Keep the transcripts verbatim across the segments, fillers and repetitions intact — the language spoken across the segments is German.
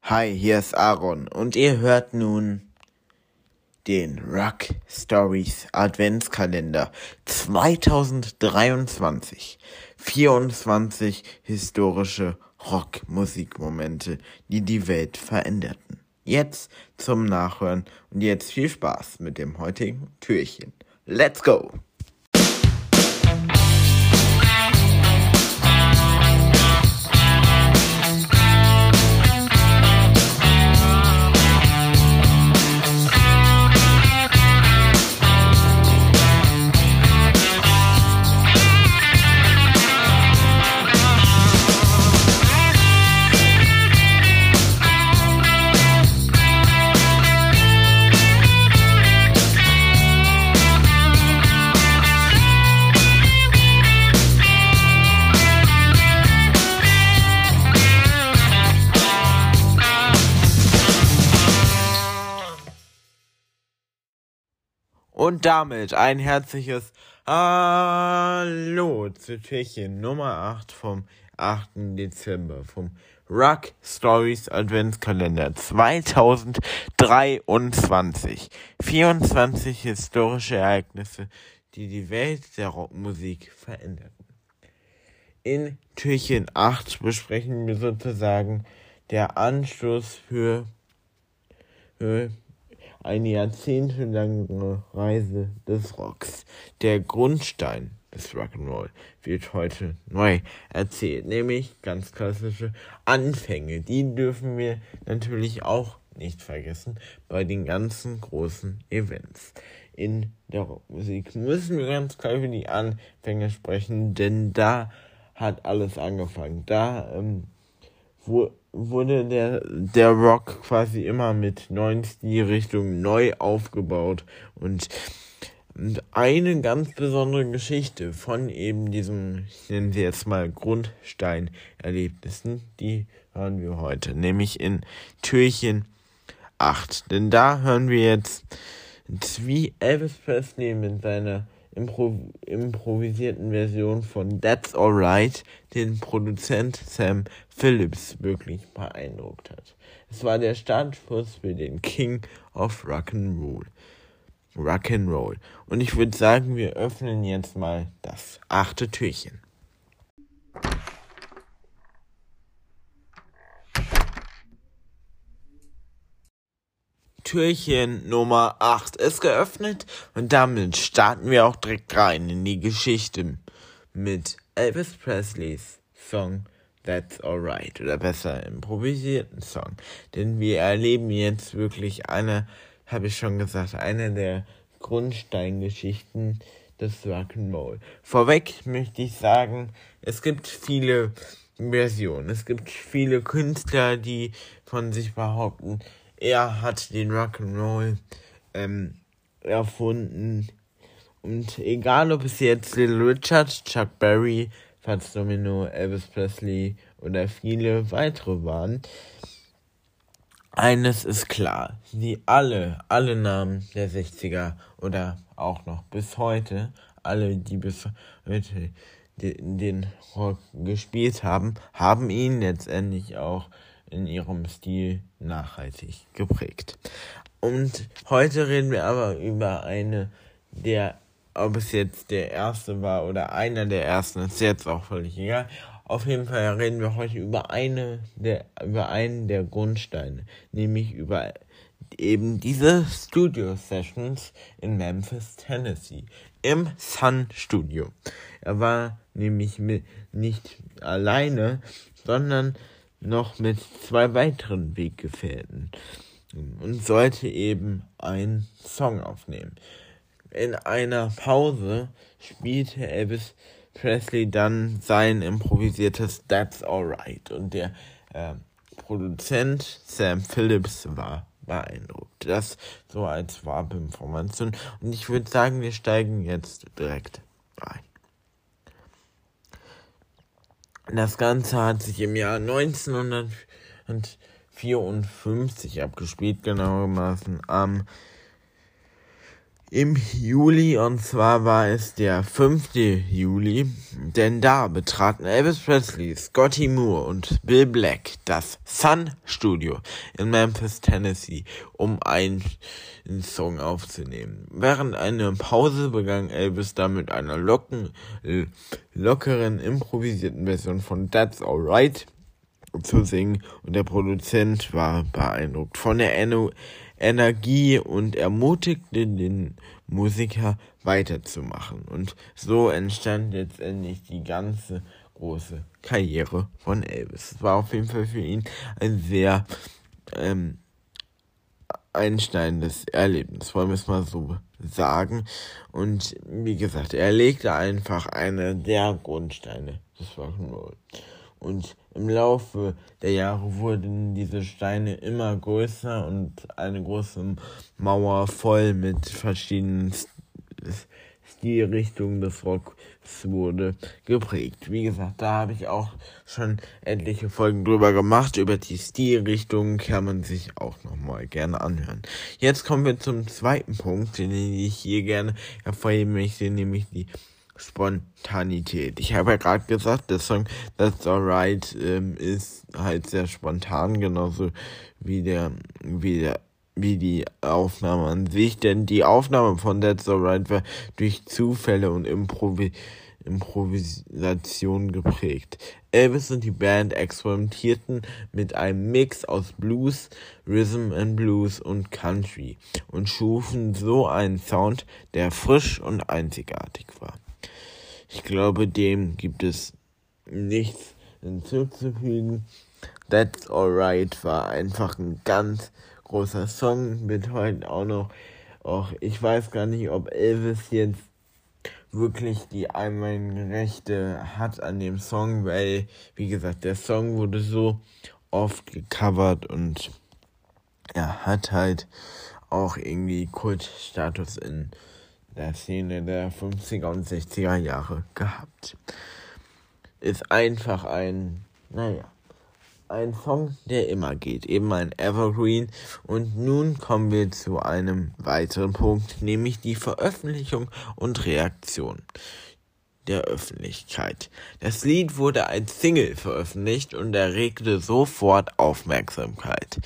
Hi, hier ist Aaron und ihr hört nun den Rock Stories Adventskalender zwanzig dreiundzwanzig. vierundzwanzig historische Rockmusikmomente, die die Welt veränderten. Jetzt zum Nachhören und jetzt viel Spaß mit dem heutigen Türchen. Let's go! Und damit ein herzliches Hallo zu Türchen Nummer acht vom achten Dezember vom Rock Stories Adventskalender zwanzig dreiundzwanzig. vierundzwanzig historische Ereignisse, die die Welt der Rockmusik veränderten. In Türchen acht besprechen wir sozusagen der Anstoß für, für eine jahrzehntelange Reise des Rocks. Der Grundstein des Rock'n'Roll wird heute neu erzählt, nämlich ganz klassische Anfänge. Die dürfen wir natürlich auch nicht vergessen bei den ganzen großen Events. In der Rockmusik müssen wir ganz klar über die Anfänge sprechen, denn da hat alles angefangen. Da ähm, wo wurde der, der Rock quasi immer mit neuen Stilrichtungen neu aufgebaut und eine ganz besondere Geschichte von eben diesem, ich nenne sie jetzt mal Grundstein-Erlebnissen, die hören wir heute, nämlich in Türchen acht. Denn da hören wir jetzt, wie Elvis Presley mit seiner Impro- improvisierten Version von That's Alright den Produzent Sam Phillips wirklich beeindruckt hat. Es war der Startschuss für den King of Rock'n'Roll. Rock'n'Roll. Und ich würde sagen, wir öffnen jetzt mal das achte Türchen. Türchen Nummer acht ist geöffnet und damit starten wir auch direkt rein in die Geschichte mit Elvis Presleys Song That's Alright oder besser improvisierten Song. Denn wir erleben jetzt wirklich eine, habe ich schon gesagt, eine der Grundsteingeschichten des Rock'n'Roll. Vorweg möchte ich sagen, es gibt viele Versionen, es gibt viele Künstler, die von sich behaupten, er hat den Rock'n'Roll ähm, erfunden. Und egal, ob es jetzt Little Richard, Chuck Berry, Fats Domino, Elvis Presley oder viele weitere waren, eines ist klar. Sie alle, alle Namen der sechziger oder auch noch bis heute, alle, die bis heute den, den Rock gespielt haben, haben ihn letztendlich auch in ihrem Stil nachhaltig geprägt. Und heute reden wir aber über eine der, ob es jetzt der erste war oder einer der ersten, ist jetzt auch völlig egal. Auf jeden Fall reden wir heute über eine der, über einen der Grundsteine, nämlich über eben diese Studio-Sessions in Memphis, Tennessee, im Sun Studio. Er war nämlich mit, nicht alleine, sondern noch mit zwei weiteren Weggefährten und sollte eben einen Song aufnehmen. In einer Pause spielte Elvis Presley dann sein improvisiertes That's Alright und der äh, Produzent Sam Phillips war beeindruckt. Das so als Farbinformation. Und ich würde sagen, wir steigen jetzt direkt rein. Das Ganze hat sich im Jahr neunzehnhundertvierundfünfzig abgespielt, genauermaßen am im Juli, und zwar war es der fünfte Juli, denn da betraten Elvis Presley, Scotty Moore und Bill Black das Sun Studio in Memphis, Tennessee, um einen Song aufzunehmen. Während einer Pause begann Elvis dann mit einer locken, lockeren, improvisierten Version von That's Alright zu singen, und der Produzent war beeindruckt von der Ener- Energie und ermutigte den Musiker weiterzumachen. Und so entstand letztendlich die ganze große Karriere von Elvis. Es war auf jeden Fall für ihn ein sehr ähm, einschneidendes Erlebnis, wollen wir es mal so sagen. Und wie gesagt, er legte einfach eine der Grundsteine des Rock'n'Roll. Und im Laufe der Jahre wurden diese Steine immer größer und eine große Mauer voll mit verschiedenen Stilrichtungen des Rocks wurde geprägt. Wie gesagt, da habe ich auch schon etliche Folgen drüber gemacht. Über die Stilrichtungen kann man sich auch nochmal gerne anhören. Jetzt kommen wir zum zweiten Punkt, den ich hier gerne hervorheben möchte, nämlich die Spontanität. Ich habe ja gerade gesagt, der Song That's Alright ähm, ist halt sehr spontan, genauso wie der, wie der, wie die Aufnahme an sich, denn die Aufnahme von That's Alright war durch Zufälle und Improvi- Improvisation geprägt. Elvis und die Band experimentierten mit einem Mix aus Blues, Rhythm and Blues und Country und schufen so einen Sound, der frisch und einzigartig war. Ich glaube, dem gibt es nichts hinzuzufügen. That's Alright war einfach ein ganz großer Song, wird heute auch noch, auch ich weiß gar nicht, ob Elvis jetzt wirklich die einmaligen Rechte hat an dem Song, weil, wie gesagt, der Song wurde so oft gecovert und er hat halt auch irgendwie Kultstatus in der Szene der fünfziger und sechziger Jahre gehabt. Ist einfach ein, naja, ein Song, der immer geht, eben ein Evergreen. Und nun kommen wir zu einem weiteren Punkt, nämlich die Veröffentlichung und Reaktion der Öffentlichkeit. Das Lied wurde als Single veröffentlicht und erregte sofort Aufmerksamkeit.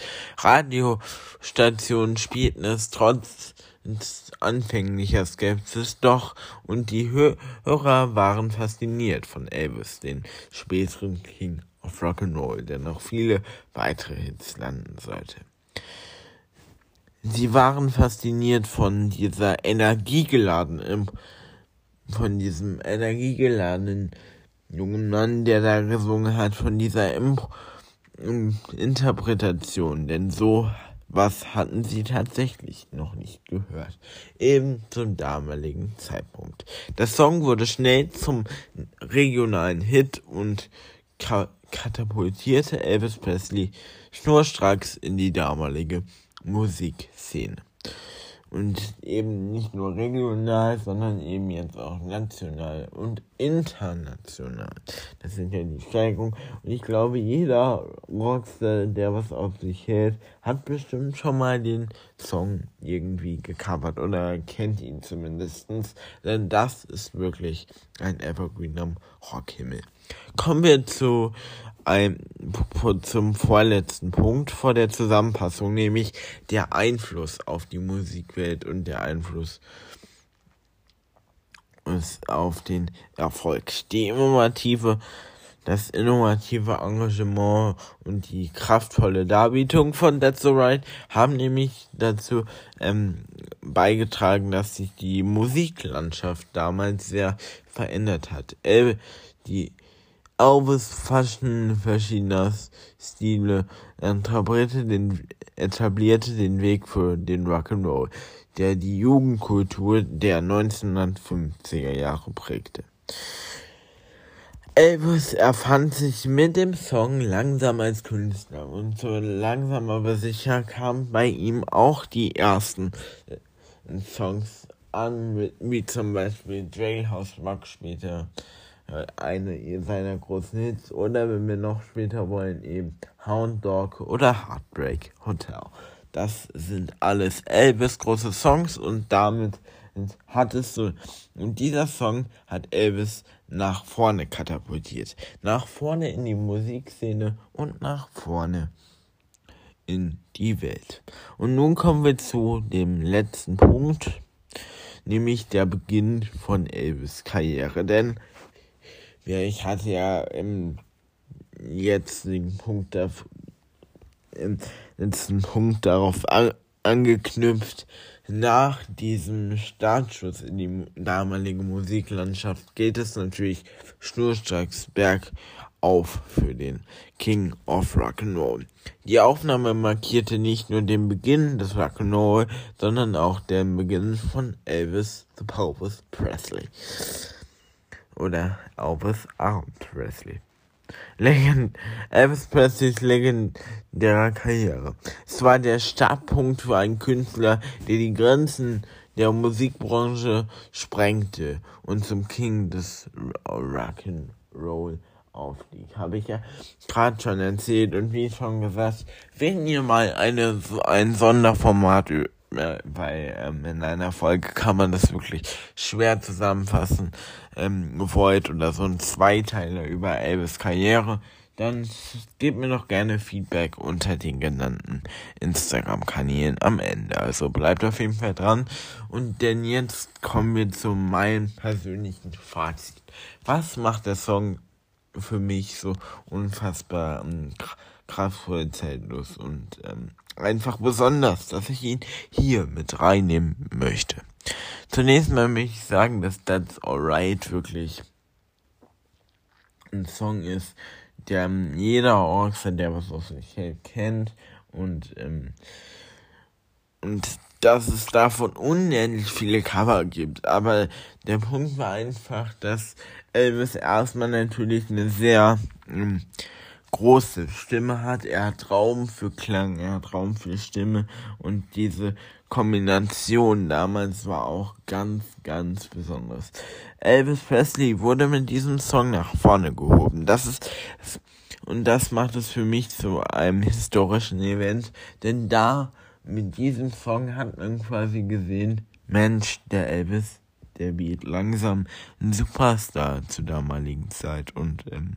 Radiostationen spielten es trotz anfänglicher Skepsis doch, und die Hörer waren fasziniert von Elvis, den späteren King of Rock'n'Roll, der noch viele weitere Hits landen sollte. Sie waren fasziniert von dieser energiegeladenen, von diesem energiegeladenen jungen Mann, der da gesungen hat, von dieser Imp- Interpretation, denn so was hatten sie tatsächlich noch nicht gehört, eben zum damaligen Zeitpunkt. Der Song wurde schnell zum regionalen Hit und ka- katapultierte Elvis Presley schnurstracks in die damalige Musikszene. Und eben nicht nur regional, sondern eben jetzt auch national und international. Das sind ja die Steigerungen. Und ich glaube, jeder Rockstar, der was auf sich hält, hat bestimmt schon mal den Song irgendwie gecovert oder kennt ihn zumindestens. Denn das ist wirklich ein Evergreen am Rockhimmel. Kommen wir zu ein, zum vorletzten Punkt vor der Zusammenfassung, nämlich der Einfluss auf die Musikwelt und der Einfluss auf den Erfolg. Die innovative, das innovative Engagement und die kraftvolle Darbietung von That's Alright haben nämlich dazu ähm, beigetragen, dass sich die Musiklandschaft damals sehr verändert hat. Äh, die Elvis Fashion verschiedener Stile etablierte den, etablierte den Weg für den Rock'n'Roll, der die Jugendkultur der neunzehnhundertfünfziger Jahre prägte. Elvis erfand sich mit dem Song langsam als Künstler, und so langsam aber sicher kamen bei ihm auch die ersten äh, Songs an, wie zum Beispiel Jailhouse Rock später, eine seiner großen Hits, oder wenn wir noch später wollen, eben Hound Dog oder Heartbreak Hotel. das sind alles Elvis große Songs und damit hat es so, und dieser Song hat Elvis nach vorne katapultiert. Nach vorne in die Musikszene und nach vorne in die Welt. Und nun kommen wir zu dem letzten Punkt, nämlich der Beginn von Elvis' Karriere. Denn ja, ich hatte ja im jetzigen Punkt, im letzten Punkt darauf an, angeknüpft, nach diesem Startschuss in die damalige Musiklandschaft geht es natürlich schnurstracks bergauf für den King of Rock'n'Roll. Die Aufnahme markierte nicht nur den Beginn des Rock'n'Roll, sondern auch den Beginn von Elvis the Elvis Presley. Oder Elvis Arnold Presley. Legend- Elvis Presleys legendärer Karriere. Es war der Startpunkt für einen Künstler, der die Grenzen der Musikbranche sprengte und zum King des Rock'n'Roll aufstieg. Habe ich ja gerade schon erzählt und wie schon gesagt, wenn ihr mal eine so ein Sonderformat äh, weil ähm, in einer Folge kann man das wirklich schwer zusammenfassen ähm, wollt oder so ein Zweiteiler über Elvis' Karriere, dann gebt mir doch gerne Feedback unter den genannten Instagram-Kanälen am Ende. Also bleibt auf jeden Fall dran. Und denn jetzt kommen wir zu meinem persönlichen Fazit. Was macht der Song für mich so unfassbar ähm, kraftvoll, zeitlos und ähm, einfach besonders, dass ich ihn hier mit reinnehmen möchte. Zunächst mal möchte ich sagen, dass That's Alright wirklich ein Song ist, der ähm, jeder Orchester, der was auf sich hält, kennt und ähm, und dass es davon unendlich viele Cover gibt. Aber der Punkt war einfach, dass Elvis erstmal natürlich eine sehr ähm, große Stimme hat. Er hat Raum für Klang, er hat Raum für Stimme und diese Kombination damals war auch ganz, ganz besonders. Elvis Presley wurde mit diesem Song nach vorne gehoben. Das ist und das macht es für mich zu einem historischen Event, denn da mit diesem Song hat man quasi gesehen, Mensch, der Elvis, der wird langsam ein Superstar zur damaligen Zeit und ähm,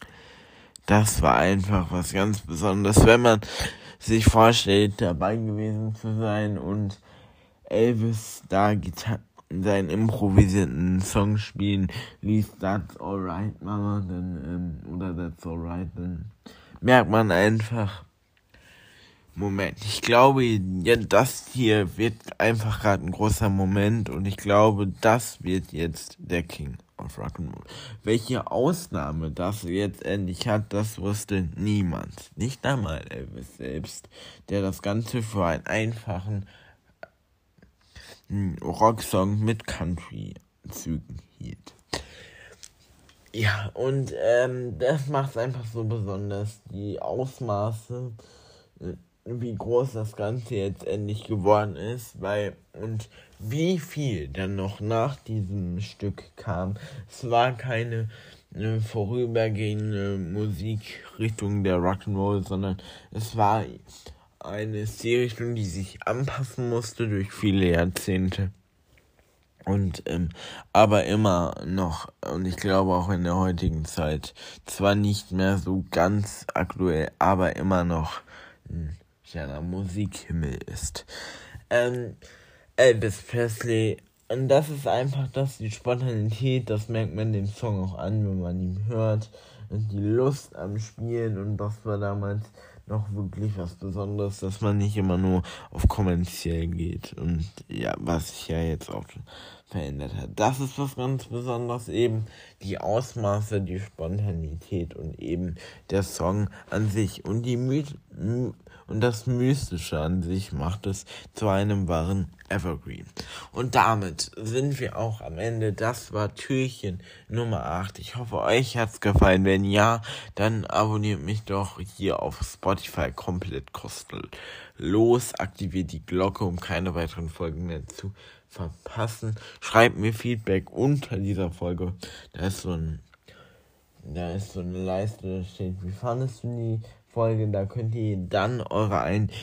das war einfach was ganz Besonderes, wenn man sich vorstellt, dabei gewesen zu sein und Elvis da Gitar- seinen improvisierten Song spielen ließ, That's Alright, Mama, dann, ähm, oder That's Alright, dann merkt man einfach, Moment, ich glaube, ja, das hier wird einfach gerade ein großer Moment und ich glaube, das wird jetzt der King of Rock'n'Roll. Welche Ausnahme das jetzt endlich hat, das wusste niemand. Nicht einmal Elvis selbst, der das Ganze für einen einfachen Rocksong mit Country-Zügen hielt. Ja, und ähm, das macht es einfach so besonders. Die Ausmaße, wie groß das Ganze jetzt endlich geworden ist, weil und wie viel dann noch nach diesem Stück kam. Es war keine äh, vorübergehende Musikrichtung der Rock'n'Roll, sondern es war eine Stilrichtung, die sich anpassen musste durch viele Jahrzehnte. Und ähm, aber immer noch, und ich glaube auch in der heutigen Zeit, zwar nicht mehr so ganz aktuell, aber immer noch ein kleiner Musikhimmel ist. Ähm, Elvis Presley, und das ist einfach das, die Spontanität, das merkt man dem Song auch an, wenn man ihn hört, und die Lust am Spielen, und das war damals noch wirklich was Besonderes, dass man nicht immer nur auf kommerziell geht und ja, was sich ja jetzt auch verändert hat. Das ist was ganz Besonderes, eben die Ausmaße, die Spontanität und eben der Song an sich und die My- und das Mystische an sich macht es zu einem wahren Evergreen. Und damit sind wir auch am Ende. Das war Türchen Nummer acht. Ich hoffe, euch hat's gefallen. Wenn ja, dann abonniert mich doch hier auf Spotify komplett kostenlos. Aktiviert die Glocke, um keine weiteren Folgen mehr zu verpassen. Schreibt mir Feedback unter dieser Folge. Da ist so ein Da ist so eine Leiste, da steht, wie fandest du die Folge? Da könnt ihr dann eure ein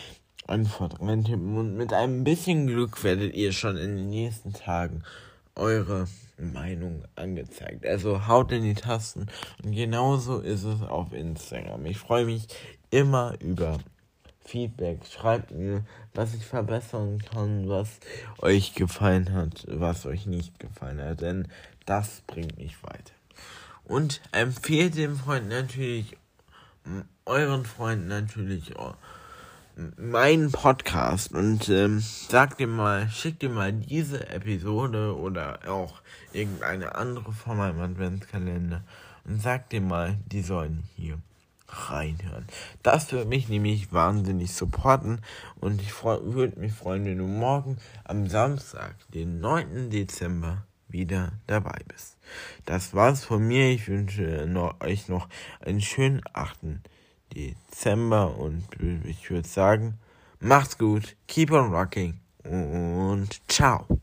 Antwort reintippen und mit einem bisschen Glück werdet ihr schon in den nächsten Tagen eure Meinung angezeigt. Also haut in die Tasten und genauso ist es auf Instagram. Ich freue mich immer über Feedback. Schreibt mir, was ich verbessern kann, was euch gefallen hat, was euch nicht gefallen hat, denn das bringt mich weiter. Und empfehlt dem Freund natürlich, euren Freunden natürlich meinen Podcast und ähm, sagt ihm mal, schickt ihm mal diese Episode oder auch irgendeine andere von meinem Adventskalender und sagt ihm mal, die sollen hier reinhören. Das würde mich nämlich wahnsinnig supporten und ich würde mich freuen, wenn du morgen am Samstag, den neunten Dezember, wieder dabei bist. Das war's von mir. Ich wünsche noch, euch noch einen schönen achten Dezember und ich würde sagen, macht's gut, keep on rocking und ciao.